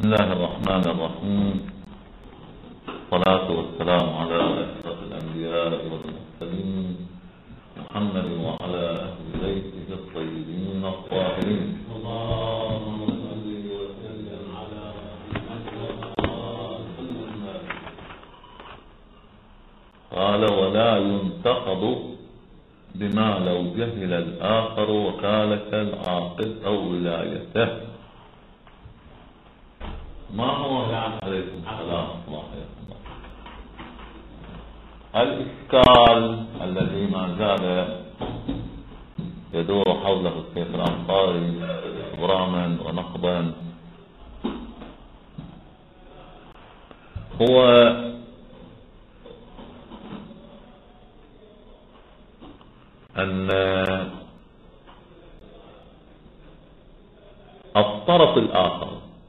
بسم الله الرحمن الرحيم. الصلاة والسلام على أشرف الأنبياء والمرسلين محمد وعلى أهل بيته الطيبين الطاهرين. اللهم صل وسلم على محمد. قال ولا ينتقض بما لو جهل الآخر وكالة العاقل أو ولايته. ما هو يعني عليكم السلام الله يرحمه الإشكال الذي ما زال يدور حوله الشيخ الأنصاري إبراما ونقبا هو أن الطرف الآخر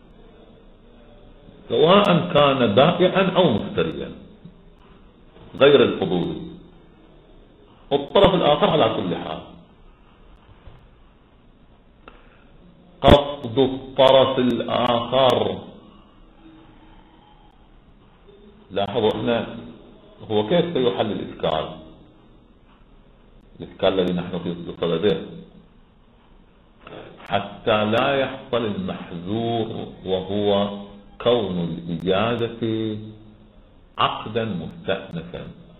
سواء كان بائعا أو مشتريا غير الفضولي، الطرف الآخر على كل حال قصد الطرف الآخر. لاحظوا هنا هو كيف سيحل الإشكال الذي نحن في صدده حتى لا يحصل المحذور، وهو كون الإجازة عقدا مستأنفا.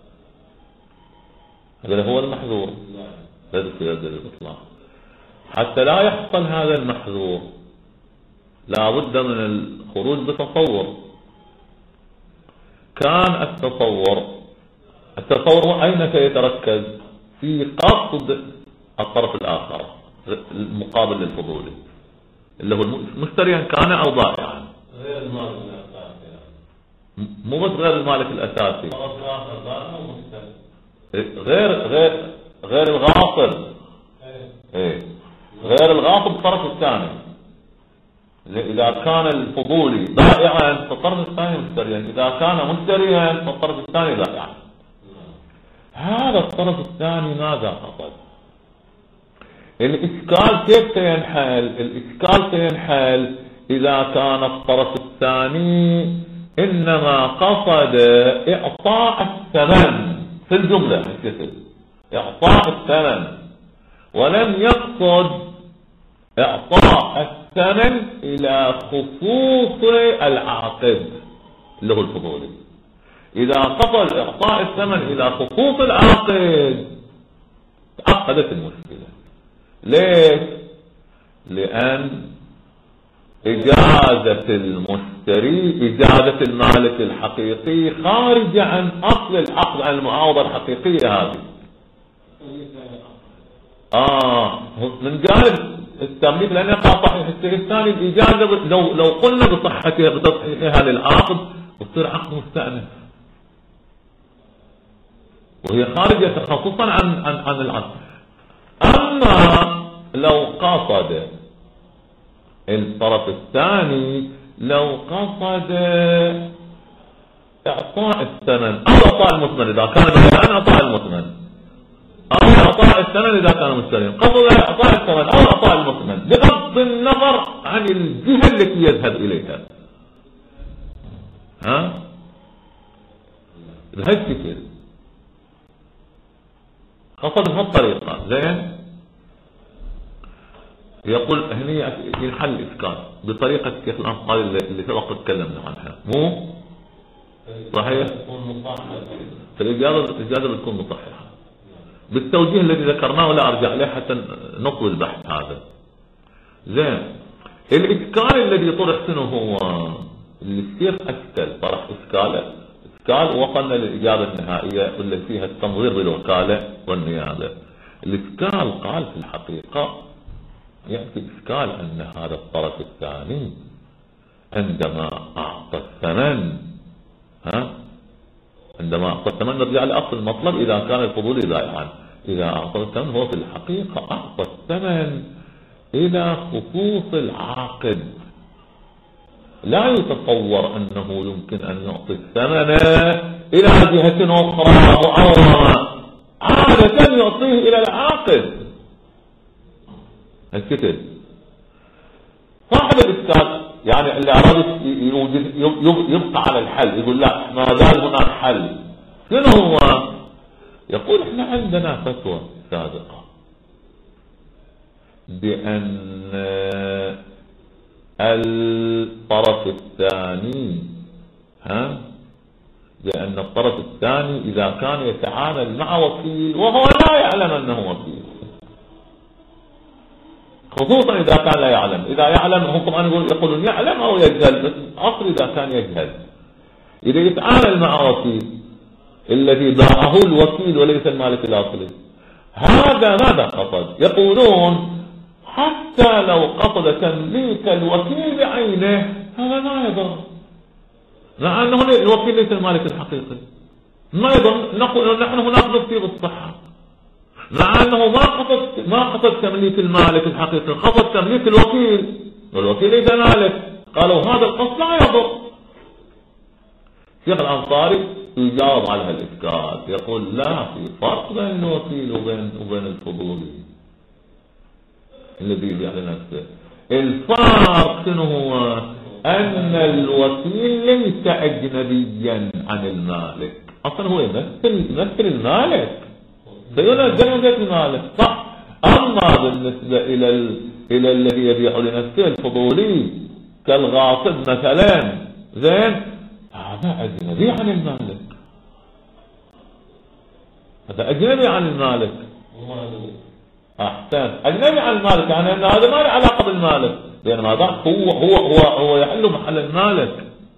هذا هو المحذور ليس في هذا الإطلاق. حتى لا يحصل هذا المحذور لا بد من الخروج بتصور. كان التصور أين سيتركز؟ في قصد الطرف الآخر المقابل للفضولي اللي هو مشتريا كان أو بائعا، غير المالك الأساسي، مو بس غير المالك الأساسي، غير الغاصب، غير الغاصب الطرف الثاني. إذا كان الفضولي بائعا فالطرف الثاني مشتريا، إذا كان مشتريا فالطرف الثاني بائعا. هذا الطرف الثاني ماذا قصد؟ الإشكال كيف سينحل؟ الإشكال سينحل إذا كان الطرف الثاني إنما قصد إعطاء الثمن في الجملة، إعطاء الثمن، ولم يقصد إعطاء الثمن إلى خصوص العاقد اللي هو الفضولي. إذا قصد إعطاء الثمن إلى خصوص العاقد تعقدت المشكلة. ليش؟ لأن إجازة المشتري إجازة المالك الحقيقي خارجة عن أصل العقد، عن المعاوضة الحقيقية هذه. من جانب التمليك لأن يقع صحيح الثاني الإجازة لو قلنا بصحتها بتصحيحها للعقد وتصير عقد مستأنف، وهي خارجة خصوصا عن العقد. أما لو قصد الطرف الثاني، لو قصد إعطاء الثمن أو إعطاء المثمن إذا كان بائعا، إعطاء المثمن أو إعطاء الثمن إذا كان مشتريا، قصد إعطاء الثمن أو إعطاء المثمن بغض النظر عن الجهة التي يذهب إليها. بهالشكل قصد بهالطريقة زين. يقول هني ينحل الإشكال بطريقة الشيخ الأنصاري اللي سبق تكلمنا عنها، مو صحيح؟ فالإجازة بتكون مصححة بالتوجيه الذي ذكرناه، ولا أرجع له حتى نطوي البحث هذا. زين. الإشكال الذي طرح شنو هو؟ الشيخ أشكال طرح إشكال ووصلنا للإجابة النهائية واللي فيها التنظير بالوكالة والنيابة. الإشكال قال في الحقيقة يأتي إشكال أن هذا الطرف الثاني عندما أعطى الثمن نرجع لأصل المطلب. إذا كان الفضولي بائعا، إذا أعطى الثمن هو في الحقيقة أعطى الثمن إلى خصوص العاقد. لا يتصور أنه يمكن أن يعطي الثمن إلى جهة أخرى معوضة، عادة يعطيه إلى العاقد. الكتب صاحب الإشكال يعني اللي أراد يبقى على الحل، يقول لا ما زال هناك حل. شنو هو؟ يقول احنا عندنا فتوى سابقة بأن الطرف الثاني لأن الطرف الثاني إذا كان يتعامل مع وكيل وهو لا يعلم أنه وكيل، خصوصا إذا كان لا يعلم. إذا يعلم هم طبعا يقولون يعلم أو يجهل، بس أصل إذا كان يجهل. إذا يتعامل مع وكيل الذي باعه الوكيل وليس المالك الأصلي، هذا ماذا قصد؟ يقولون حتى لو قصد تمليك الوكيل بعينه هذا ما يضر، مع أنه الوكيل ليس المالك الحقيقي، ما يضر. نقول نحن هناك نفتي بالصحة، مع أنه ما قصد تمليك المالك الحقيقي، قصد تمليك الوكيل، والوكيل ليس مالك. قالوا هذا القصد لا يضر. الشيخ الأنصاري يجاوب على هالإشكال، يقول لا، في فرق بين الوكيل وبين الفضولي الذي يبيع لنفسه. الفرق شنو هو؟ أن الوكيل ليس أجنبيا عن المالك، أصلا هو يمثل المالك، سينزل من ذات المالك، صح. أما بالنسبة إلى الذي يبيع لنفسه الفضولي كالغاصب مثلا، زين، هذا أجنبي عن المالك، هذا أجنبي عن المالك. أحسن، أجنبي عن المالك، يعني أن هذا ما له علاقة بالمالك، لأن هذا هو يحل محل المالك.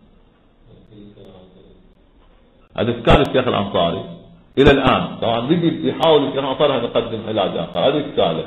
هذا إشكال الشيخ الأنصاري إلى الآن. طبعا بيجي يحاول الشيخ الأنصاري أن يقدم علاج آخر، هذا إشكاله.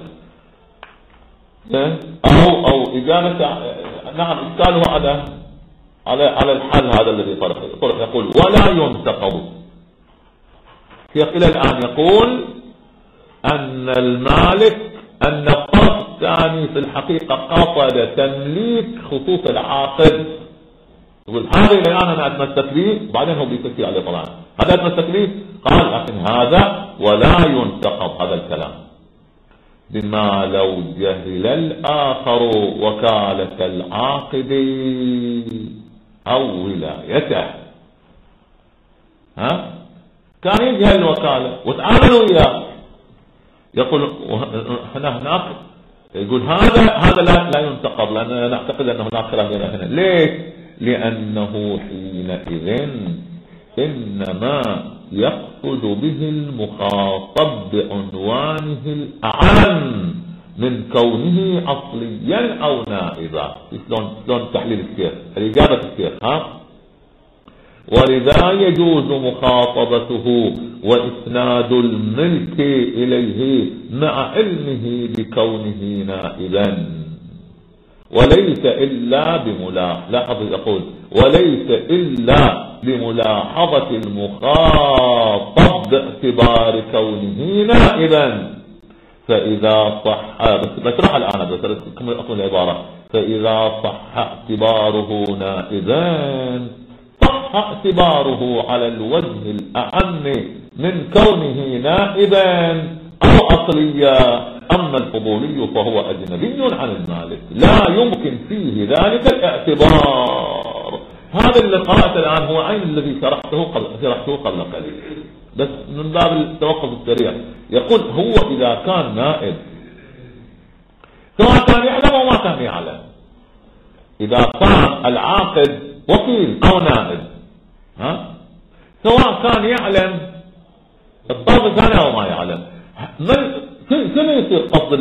أو إجابة، نعم، إشكاله على الحل هذا الذي طرح. يقول ولا ينتقض. الشيخ إلى الآن يقول أن الطرف الثاني في الحقيقة قصد تمليك خصوص العاقد. يقول هذا إلى الآن أنا أتمسك به، بعدين هو بيفكر عليه طبعا، هذا أتمسك به. قال لكن هذا ولا ينتقض هذا الكلام بما لو جهل الآخر وكالة العاقد أو ولايته. كان يجهل الوكالة وتعاملوا إياه، يقول هناك، يقول هذا لا ينتقض، لأننا نعتقد أن هناك خلاف هنا. ليش؟ لأنه حينئذ إنما يقصد به المخاطب بعنوانه الأعم من كونه أصليا أو نائبا. شلون تحليل الشيخ، الإجابة الشيخ ولذا يجوز مخاطبته وإسناد الملك إليه مع علمه بكونه نائبا، وليس إلا يقول وليس إلا بملاحظة المخاطب باعتبار كونه نائبا. فإذا صح، بشرح الآن بس أقول العبارة، فإذا صح اعتباره نائبا صح اعتباره على الوجه الأعم من كونه نائبا أو أصليا. أما الفضولي فهو أجنبي عن المالك، لا يمكن فيه ذلك الاعتبار. هذا اللي قرأت الآن هو عين الذي شرحته قبل قليل، بس من باب التوقف السريع. يقول هو إذا كان نائب، سواء كان يعلم أو ما كان يعلم، إذا كان العاقد وكيل أو نائب، سواء كان يعلم الطرف الثاني أو ما يعلم، شنو يصير قصد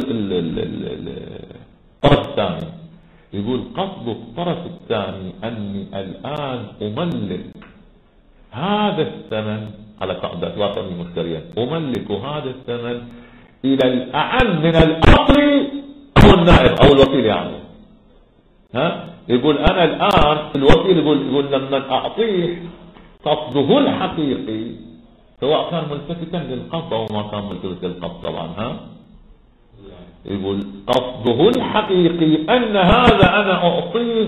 الطرف الثاني؟ يقول قصد الطرف الثاني أني الآن أملك هذا الثمن على قاعدة واقع المشتريات، أملك هذا الثمن إلى الأعم من الأصل أو النائب أو الوكيل. يعني يقول أنا الآن الوكيل يقول لما أعطيه قصده الحقيقي، سواء كان ملتفتا للقبض أو ما كان ملتفتا للقبض طبعا، يقول قصده الحقيقي أن هذا أنا أعطيه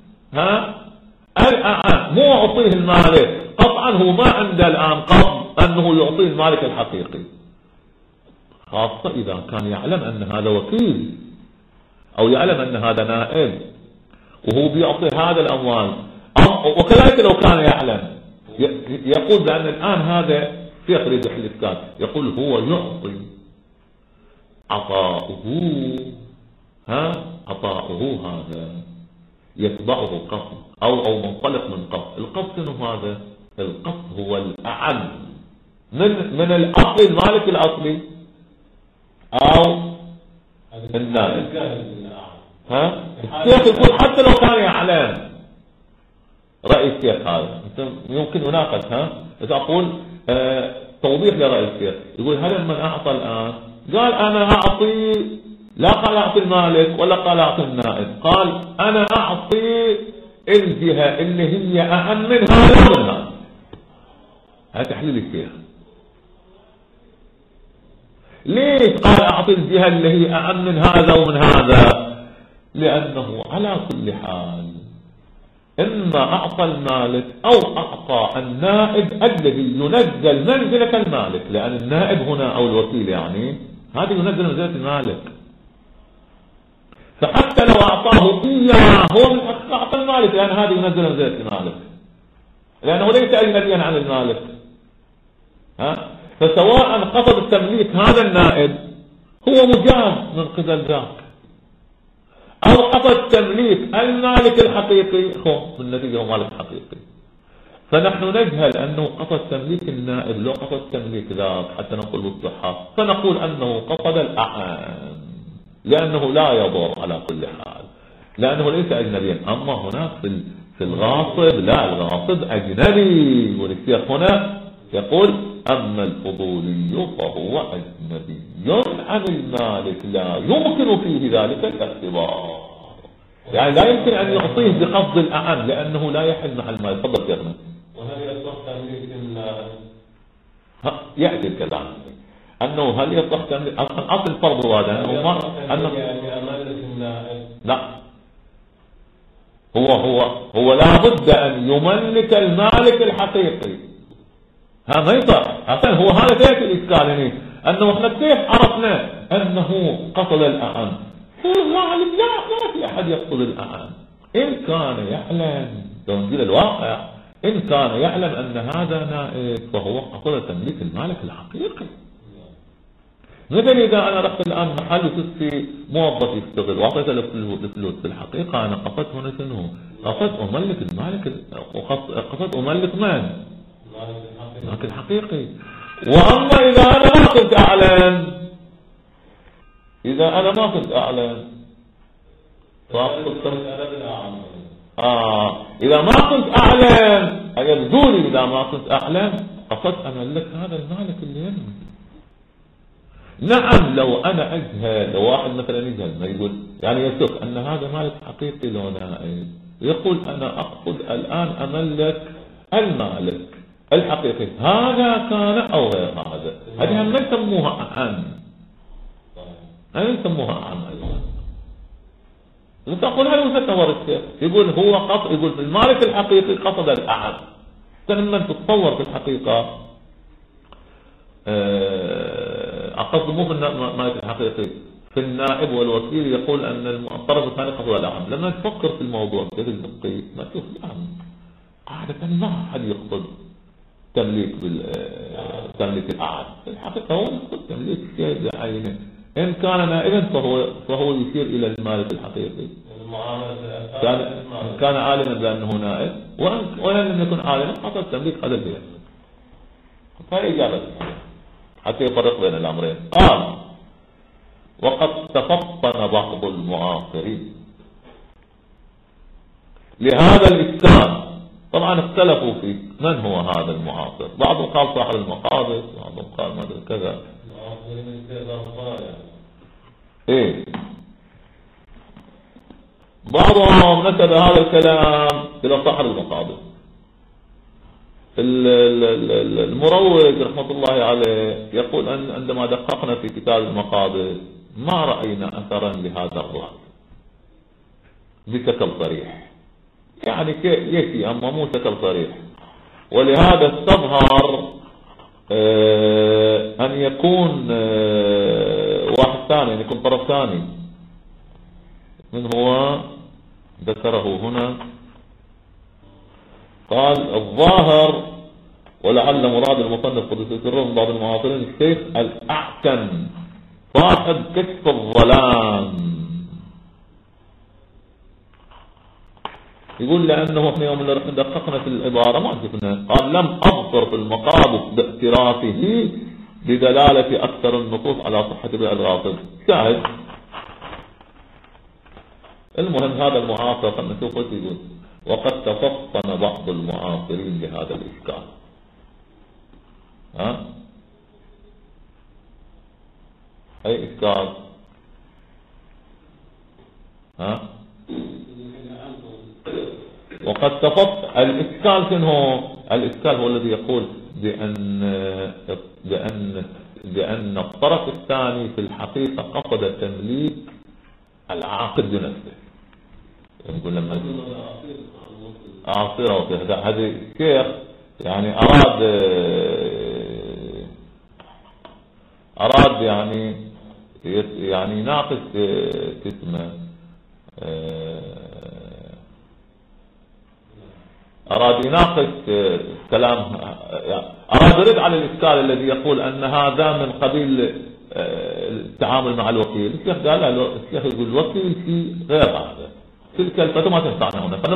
الآن، مو أعطيه المالك. قطعا هو ما عنده الآن قصد أنه يعطيه المالك الحقيقي، خاصة إذا كان يعلم أن هذا وكيل أو يعلم أن هذا نائب، وهو بيعطي هذا الأموال، وكذلك لو كان يعلم يقول لأن الآن هذا شيخ يريد يحل الإشكال، يقول هو يعطي عطاؤه هذا يتبعه قصد أو منطلق من قصد. القصد شنو هذا؟ القصد هو الأعم من الأصل المالك الأصلي أو النائب. الشيخ يقول حتى لو كان يعلم رأي الشيخ هذا يمكن يناقش. إذا أقول توضيح لرأي الشيخ، يقول هل من أعطى الآن قال أنا أعطي، لا قال أعطي المالك ولا قال أعطي النائب، قال أنا أعطي الجهة اللي هي أهم من هذا ومن هذا. هذا تحليل الشيخ. ليش قال أعطي الجهة اللي هي أهم من هذا ومن هذا؟ لأنه على كل حال إما أعطى المالك أو أعطى النائب الذي ينزل منزلة المالك، لأن النائب هنا أو الوكيل يعني هذا ينزل منزلة المالك. فحتى لو أعطاه إياه هو من حق أعطى المالك، لأن هذا ينزل منزلة المالك، لأنه ليس أجنبيا عن المالك. فسواء قصد تمليك هذا النائب هو مجاز من قبل ذاك، أو قصد تمليك المالك الحقيقي هو بالنتيجة هو مالك حقيقي. فنحن نجهل أنه قصد تمليك النائب لو قصد تمليك ذاك حتى نقول بالصحة، فنقول أنه قصد الأعام لأنه لا يضر على كل حال، لأنه ليس أجنبيا. أما هناك في الغاصب لا، الغاصب أجنبي، والشيخ هنا يقول أما الفضولي فهو أجنبي عن المالك لا يمكن فيه ذلك الاختبار، يعني لا يمكن أن يعطيه بقصد الأعم لأنه لا يحل محل المال. تفضل شيخنا. وهل يصح تمليك يأتي الكلام أنه هل يصح تمليك أصل الفرض هذا أنه يعني أملك النائب؟ لا، هو لا بد أن يملك المالك الحقيقي. ما يصح أصلا. هو هذا سيأتي الإشكال يعني أنه احنا كيف عرفنا أنه قصد الأعم؟ هو الغالب لا في أحد يقصد الأعم. إن كان يعلم تنزيل الواقع، إن كان يعلم أن هذا نائب فهو قصد تمليك المالك الحقيقي. مثل إذا أنا رحت الآن محل وشفت موظف يشتغل وأعطيته الفلوس، في الحقيقة أنا قصدت هنا شنو؟ قصدت أملك المالك، قصدت أملك من؟ المالك الحقيقي. وأما إذا أنا ما كنت أعلم، إذا أنا ما كنت أعلم إذا ما كنت أعلم يبدوني، إذا ما كنت أعلم قصدت أملك هذا المالك اللي يملك. نعم لو أنا أجهل، لو واحد مثلا يجهل ما يقول يعني يشك أن هذا مالك حقيقي لو نائب، يقول أنا أقصد الآن أملك المالك الحقيقي هذا كان أو غير هذا، هذه هم يسموها أعم، هذه يسموها أعم أيضا. تقول هل يتصور الشيخ يقول هو قصد، يقول المالك الحقيقي قصد الأعم. لما تتصور في الحقيقة أقصد مو في المالك الحقيقي، في النائب والوكيل يقول أن الطرف الثاني قصد الأعم. لما تفكر في الموضوع بشكل دقيق ما تشوف الأعم عادة ما أحد يقصد تمليك الأعم. في الحقيقة هو يقصد تمليك شيء بعينه، إن كان نائبا فهو يشير إلى المالك الحقيقي. إن كان عالما بأنه نائب، وإن لم يكن عالما قصد تمليك هذا البيت. فهي إجابة حتى يفرق بين الأمرين. قال وقد تفطن بعض المعاصرين لهذا الإشكال. طبعا اختلفوا في من هو هذا المعاصر، بعضهم قال صاحب المقابس، بعضهم قال ما ادري كذا. ايه بعضهم نسب هذا الكلام الى صاحب المقابس. المروج رحمة الله عليه يقول أن عندما دققنا في كتاب المقابس ما رأينا أثرا لهذا الرأي بشكل صريح، يعني يكفي أما مو بشكل صريح. ولهذا استظهر أن يكون واحد ثاني، أن يكون طرف ثاني من هو ذكره هنا. قال الظاهر ولعل مراد المصنف قدس سره من بعض المعاصرين الشيخ الأعتم صاحب كشف الظلام، يقول لأنه احنا يوم اللي رح دققنا في العبارة ما شفنا، قال لم أبصر في المقابض باعترافه بدلالة أكثر النصوص على صحة بيع الغاصب. شاهد المهم هذا المعاصر خلنا نشوف ايش يقول. وقد تفطن بعض المعاصرين لهذا الإشكال. أي إشكال؟ وقد تفطن الإشكال شنو؟ الإشكال هو الذي يقول بأن الطرف الثاني في الحقيقة قصد تمليك العاقد بنفسه. يقول لما عاصرة هذا الشيخ يعني أراد يعني يناقش اسمه أراد يناقش كلام، أراد يرد على الإشكال الذي يقول أن هذا من قبيل التعامل مع الوكيل. الشيخ قال له، الشيخ يقول الوكيل في غير هذا، تلك الفترة ما تنفعنا هنا،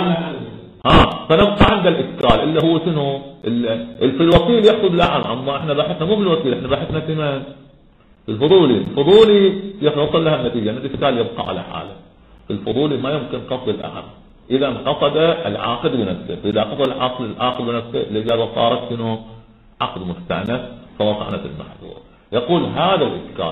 فنبقى عند الإشكال اللي هو شنو؟ في الوكيل يقصد لعن، أما احنا بحثنا مو بالوكيل، احنا بحثنا في من؟ في الفضولي يوصل لها النتيجة أن الإشكال يبقى على حاله. في الفضولي ما يمكن قصد الأعم إذا قصد العاقد بنفسه، إذا قصد العاقد بنفسه الإجابة صارت شنو؟ عقد مستأنف فوقعنا في المحظور. يقول هذا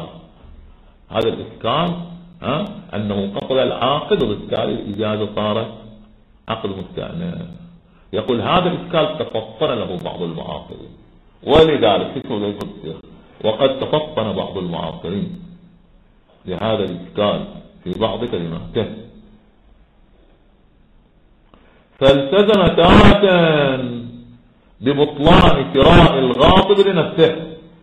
الإشكال أنه قصد العاقد وبالتالي الإجازة صارت عقد مستأنف. يقول هذا الإشكال تفطن له بعض المعاصرين، ولذلك وقد تفطن بعض المعاصرين لهذا الإشكال في بعض كلماته، فالتزم تارة ببطلان شراء الغاصب لنفسه.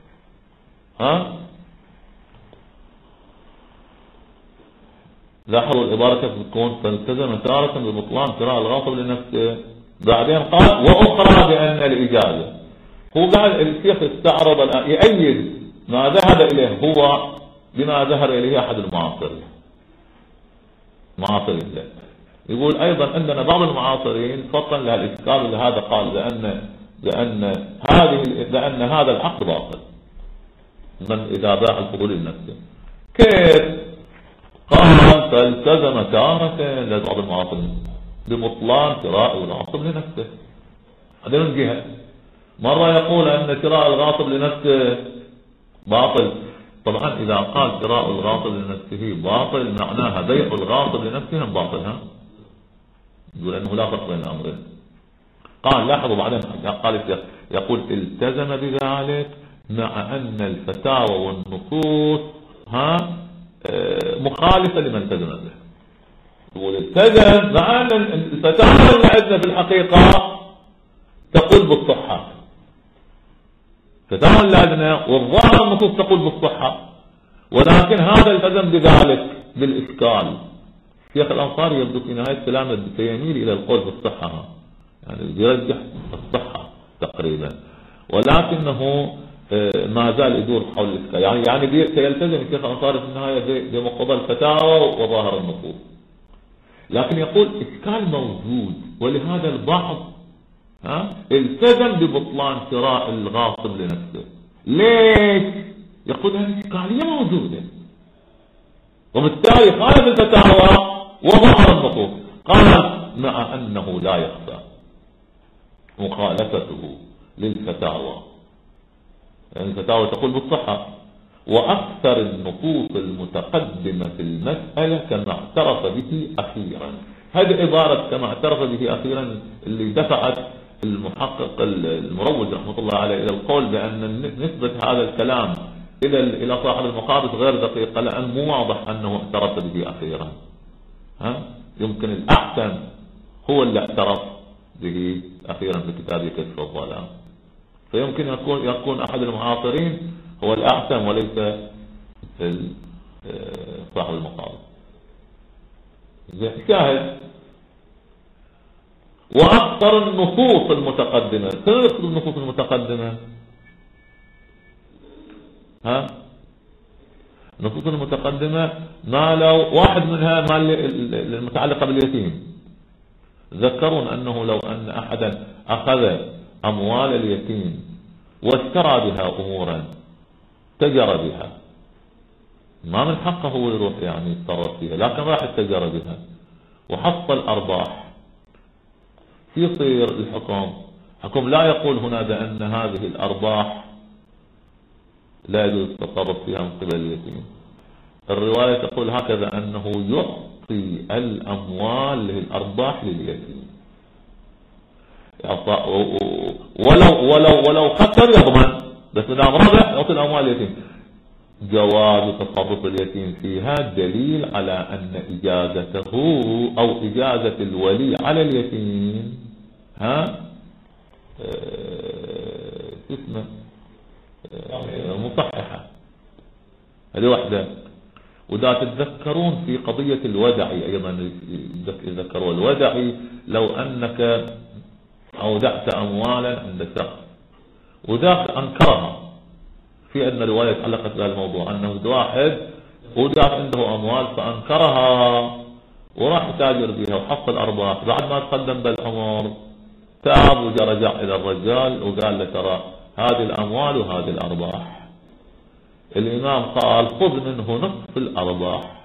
لاحظوا العبارة كيف بتكون، فالتزم تارة ببطلان شراء الغاصب لنفسه. بعدين قال وأخرى بأن الإجازة. هو قال الشيخ استعرض الآن يؤيد ما ذهب إليه هو بما ذهب إليه أحد المعاصرين له. يقول أيضا أننا بعض المعاصرين فطن لها الإشكال لهذا، قال لأن هذا العقد باطل من إذا باع الفضول لنفسه. كيف؟ قال فالتزم تارة لبعض المعاصرين ببطلان شراء الغاصب لنفسه. هذا من جهة. مرة يقول أن شراء الغاصب لنفسه باطل. طبعا إذا قال شراء الغاصب لنفسه باطل معناها بيع الغاصب لنفسه باطل. يقول أنه لا فرق بين الأمرين. قال لاحظوا بعدين قال الشيخ يقول التزم بذلك مع أن الفتاوى والنصوص مخالفة لمن التزم به. يقول التزم مع أن الفتاوى اللي عندنا في الحقيقة تقول بالصحة، فتاوى اللي عندنا والظاهر النصوص تقول بالصحة، ولكن هذا التزم بذلك بالإشكال. الشيخ الأنصاري يبدو في نهاية كلامه سيميل إلى القول بالصحة، يعني يرجح الصحة تقريبا، ولكنه ما زال يدور حول الإشكال. يعني سيلتزم الشيخ الأنصاري في النهاية بمقتضى الفتاوى وظاهر النصوص، لكن يقول إشكال موجود، ولهذا البعض التزم ببطلان شراء الغاصب لنفسه. ليش؟ يقول الإشكالية موجودة وبالتالي خالف الفتاوى وظهر النصوص. قال مع أنه لا يخفى مخالفته للفتاوى، يعني الفتاوى تقول بالصحة، وأكثر النصوص المتقدمة في المسألة كما اعترف به أخيرا. هذه عبارة كما اعترف به أخيرا اللي دفعت المحقق المروج رحمة الله عليه إلى القول بأن نسبة هذا الكلام إلى صاحب المقابض غير دقيقة، لأن مو واضح أنه اعترف به أخيرا. يمكن الأحسن هو اللي اعترف به أخيرا في كتابه كشف الظلام، فيمكن يكون أحد المعاصرين هو الأحسن وليس صاحب المقابض. شاهد. وأكثر النصوص المتقدمة، شنو يقصد النصوص المتقدمة؟ النصوص المتقدمة ما لو واحد منها ما المتعلقة باليتيم، ذكرون أنه لو أن أحدا أخذ أموال اليتيم واشترى بها أمورا تجر بها، ما من حقه هو يروح يعني يتصرف فيها، لكن راح اتجر بها وحصل أرباح، يصير الحكم لا يقول هنا بأن هذه الأرباح لا يجوز التصرف فيها من قبل اليتيم. الرواية تقول هكذا، أنه يعطي الأموال للأرباح لليتيم، ولو خسر يضمن، بس إذا ربح يعطي الأموال لليتيم. جواز تصرف اليتيم فيها دليل على أن إجازته أو إجازة الولي على اليتيم اسمه مصححة. هذه واحدة. وإذا تتذكرون في قضية الودعي أيضا يذكروا الودعي، لو أنك أودعت أموالا عند شخص وذاك أنكرها، في أن رواية علقت بهذا الموضوع، أنه واحد ودعت عنده أموال فأنكرها وراح تاجر بها وحصل أرباح، بعد ما تقدم بالأمر تاب ورجع إلى الرجال وقال له ترى هذه الأموال وهذه الأرباح. الإمام قال خذ منه نصف الأرباح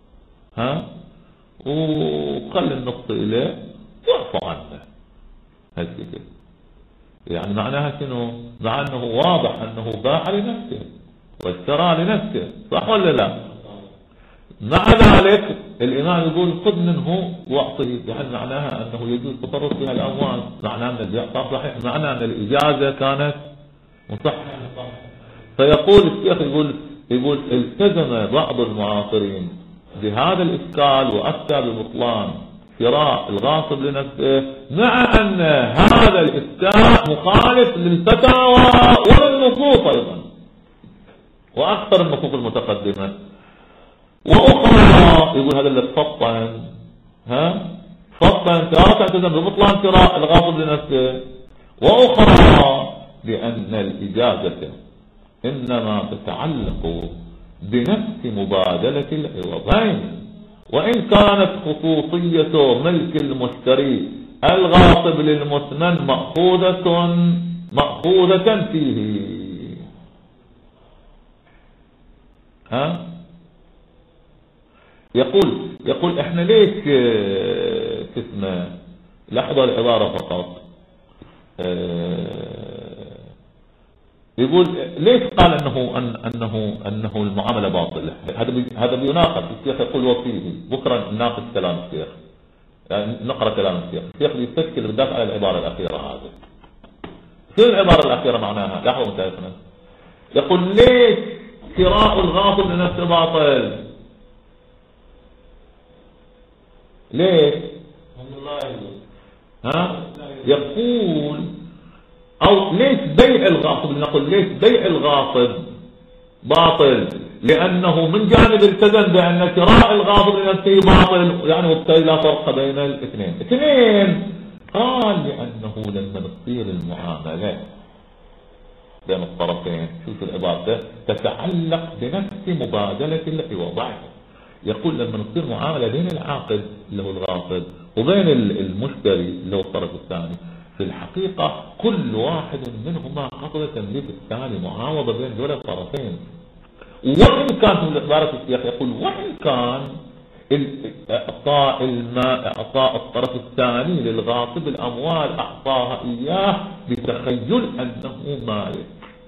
وخلي النصف إليه واعف عنه. هالشكل يعني معناها شنو؟ مع أنه واضح أنه باع لنفسه واشترى لنفسه، صح ولا لا؟ مع ذلك الإمام يقول خذ منه واعطه، يعني معناها أنه يجوز التصرف فيها الأموال، معناها أن البيع صحيح، معناها أن الإجازة كانت مصححة. فيقول الشيخ يقول التزم بعض المعاصرين بهذا الإشكال وأفتى ببطلان شراء الغاصب لنفسه، مع أن هذا الإفتاء مخالف للفتاوى وللنصوص أيضا وأكثر النصوص المتقدمة. وأخرى يقول هذا اللي فطن لا تعتزم ببطلان شراء الغاصب لنفسه، وأخرى بأن الإجازة إنما تتعلق بنفس مبادلة العوضين، وإن كانت خصوصية ملك المشتري الغاصب للمثمن مأخوذة فيه. يقول احنا ليش اسمه، لحظة العبارة فقط، يقول ليش قال انه المعاملة باطلة؟ هذا بيناقض. الشيخ يقول وفيه، بكرة نناقش كلام الشيخ، يعني نقرأ كلام الشيخ. الشيخ بيستشكل بالذات على العبارة الأخيرة هذه. شو العبارة الأخيرة معناها؟ لحظة متعرفنا. يقول ليش شراء الغاصب لنفسه باطل؟ ليش؟ يقول أو ليش بيع الغاصب، نقول ليش بيع الغاصب باطل؟ لأنه من جانب التزم بأن شراء الغاصب لنفسه باطل، يعني وبالتالي لا فرق بين الاثنين. قال لأنه لما تصير المعاملة بين الطرفين، شوف العبارة، تتعلق بنفس مبادلة العوضين. يقول لما تصير معاملة بين العاقد اللي هو الغاصب وبين المشتري اللي هو الطرف الثاني، في الحقيقة كل واحد منهما قصد تمليك الثاني، معاوضة بين دول الطرفين. وإن كان في عبارة الشيخ يقول وإن كان إعطاء الطرف الثاني للغاصب الأموال أعطاها إياه بتخيل أنه مالك،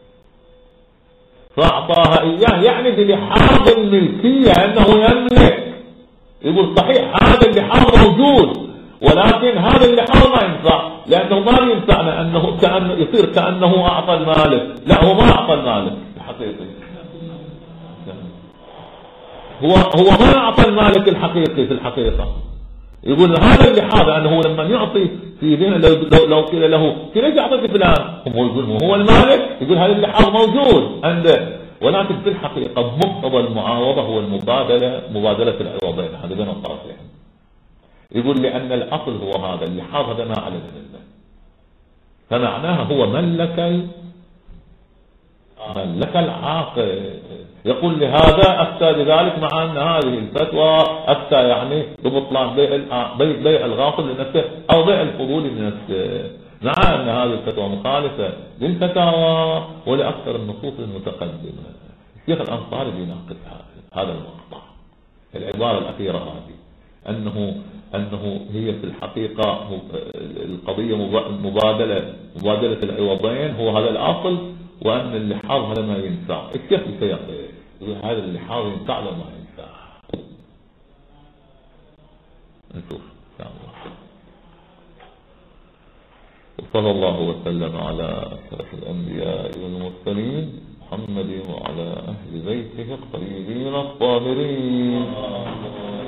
فأعطاها إياه يعني بلحاظ الملكية أنه يملك. يقول صحيح هذا اللحاظ موجود، ولكن هذا اللحاظ ما ينفع، لأنه ما ينفعنا أنه يصير كأنه أعطى المالك. لا، هو ما أعطى المالك الحقيقي، هو ما أعطى المالك الحقيقي في الحقيقة. يقول هذا اللحاظ أنه لما يعطي في دين، لو قيل له ليش أعطيك فلان، هو يقول هو المالك، يقول هذا اللحاظ موجود عنده، ولكن في الحقيقة مقتضى المعاوضة هو مبادلة العوضين هذا بين الطرفين. يقول لأن الأصل هو هذا اللحاظ، هذا ما على ذمه، فمعناها هو ملك العاقل. يقول لهذا أفتى بذلك، مع أن هذه الفتوى أفتى يعني ببطلان بيع الغاصب لنفسه أو بيع الفضول لنفسه، مع أن هذه الفتوى مخالفة للفتاوى ولأكثر النصوص المتقدمة. الشيخ الأنصاري بيناقش هذا المقطع، العبارة الأخيرة هذه، أنه هي في الحقيقة القضية مبادلة العوضين، هو هذا الأصل، وأن اللحاظ هذا ما ينفع. الشيخ يقول هذا اللحاظ ينفع ولا ما ينفع؟ نشوف إن شاء الله. وصلى الله وسلم على أشرف الأنبياء والمرسلين محمد وعلى أهل بيته الطيبين الطاهرين.